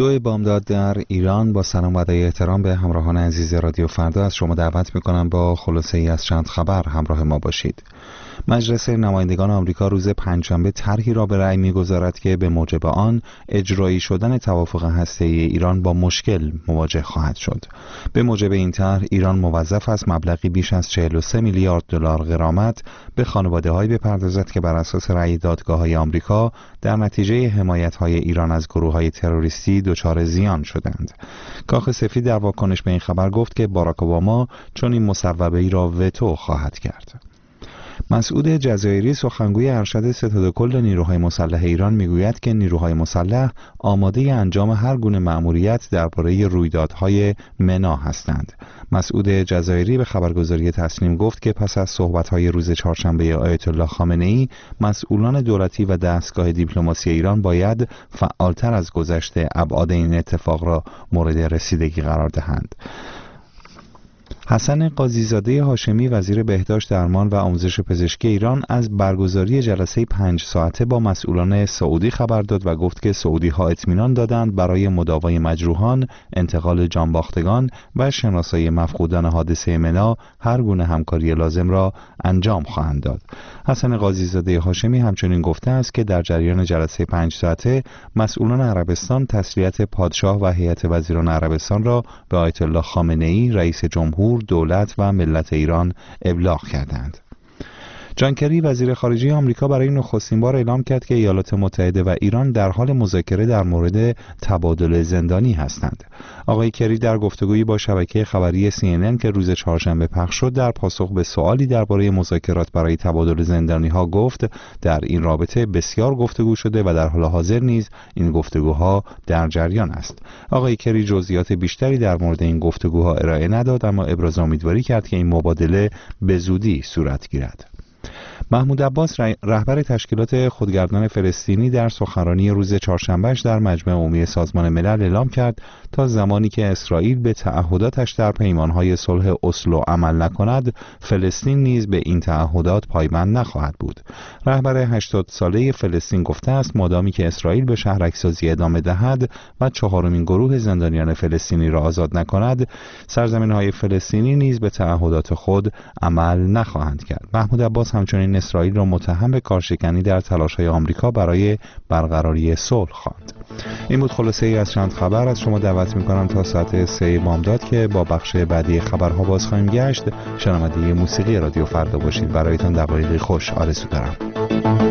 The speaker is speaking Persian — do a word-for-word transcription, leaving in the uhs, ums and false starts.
دو بامداد در ایران. با سلام و ادای احترام به همراهان عزیز رادیو فردا از شما دعوت میکنم با خلاصه ای از چند خبر همراه ما باشید. مجلس نمایندگان آمریکا روز پنجشنبه طرحی را به رأی می‌گذارد که به موجب آن اجرایی شدن توافق هسته‌ای ایران با مشکل مواجه خواهد شد. به موجب این طرح ایران موظف است مبلغی بیش از چهل و سه میلیارد دلار غرامت به خانواده‌هایی بپردازد که بر اساس رأی دادگاه‌های آمریکا در نتیجه حمایت‌های ایران از گروه‌های تروریستی دچار زیان شدند. کاخ سفید در واکنش به این خبر گفت که باراک اوباما چون این مصوبه‌ای را وتو خواهد کرد. مسعود جزایری سخنگوی ارشد ستاد کل نیروهای مسلح ایران میگوید که نیروهای مسلح آماده انجام هر گونه مأموریت درباره رویدادهای منا هستند. مسعود جزایری به خبرگزاری تسنیم گفت که پس از صحبت‌های روز چهارشنبه آیت الله خامنه‌ای، مسئولان دولتی و دستگاه دیپلماسی ایران باید فعالتر از گذشته ابعاد این اتفاق را مورد رسیدگی قرار دهند. حسن قاضیزاده هاشمی وزیر بهداشت درمان و آموزش پزشکی ایران از برگزاری جلسه پنج ساعته با مسئولان سعودی خبر داد و گفت که سعودی ها اطمینان دادند برای مداوای مجروحان، انتقال جانباختگان و شناسایی مفقودان حادثه منا هر گونه همکاری لازم را انجام خواهند داد. حسن قاضیزاده هاشمی همچنین گفته است که در جریان جلسه پنج ساعته مسئولان عربستان تسلیت پادشاه و هیئت وزیران عربستان را به آیت الله خامنه‌ای رئیس جمهور، دولت و ملت ایران ابلاغ کردند. جان کری وزیر خارجه آمریکا برای نخستین بار اعلام کرد که ایالات متحده و ایران در حال مذاکره در مورد تبادل زندانی هستند. آقای کری در گفتگویی با شبکه خبری سی ان ان که روز چهارشنبه پخش شد در پاسخ به سوالی درباره مذاکرات برای تبادل زندانی‌ها گفت در این رابطه بسیار گفتگو شده و در حال حاضر نیز این گفتگوها در جریان است. آقای کری جزئیات بیشتری در مورد این گفتگوها ارائه نداد، اما ابراز امیدواری کرد که این مبادله به زودی صورت گیرد. محمود عباس رهبر تشکیلات خودگردان فلسطینی در سخنرانی روز چهارشنبهش در مجمع عمومی سازمان ملل اعلام کرد تا زمانی که اسرائیل به تعهداتش در پیمانهای صلح اسلو عمل نکند، فلسطین نیز به این تعهدات پایبند نخواهد بود. رهبر هشتاد ساله فلسطین گفته است مادامی که اسرائیل به شهرک‌سازی ادامه دهد و چهارمین گروه زندانیان فلسطینی را آزاد نکند، سرزمین‌های فلسطینی نیز به تعهدات خود عمل نخواهند کرد. محمود عباس همچنین اسرائیل را متهم به کارشکنی در تلاش‌های آمریکا برای برقراری صلح خواند. این بود خلاصه ای از چند خبر. از شما دعوت می‌کنم تا ساعت سه بامداد که با بخش بعدی خبرها باز خواهیم گشت شنونده موسیقی رادیو فردا باشید. برایتان دقایقی خوش آرزو دارم.